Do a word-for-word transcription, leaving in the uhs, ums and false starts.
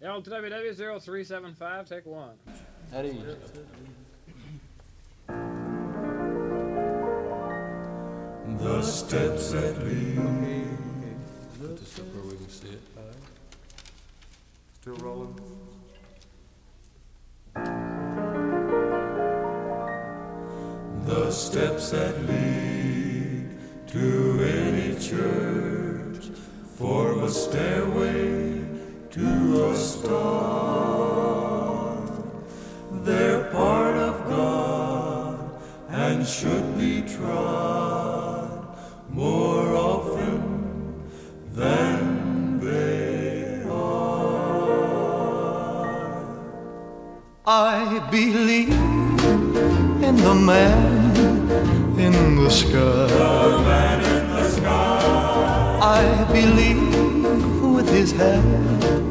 L W W zero three seven five, take one. That is. The steps that lead. Put this up where we can see it. Still rolling. The steps that lead to any church form a stairway to a star. They're part of God and should be trod more often than they are. I believe in the man in the sky. The man in the sky. I believe with his hand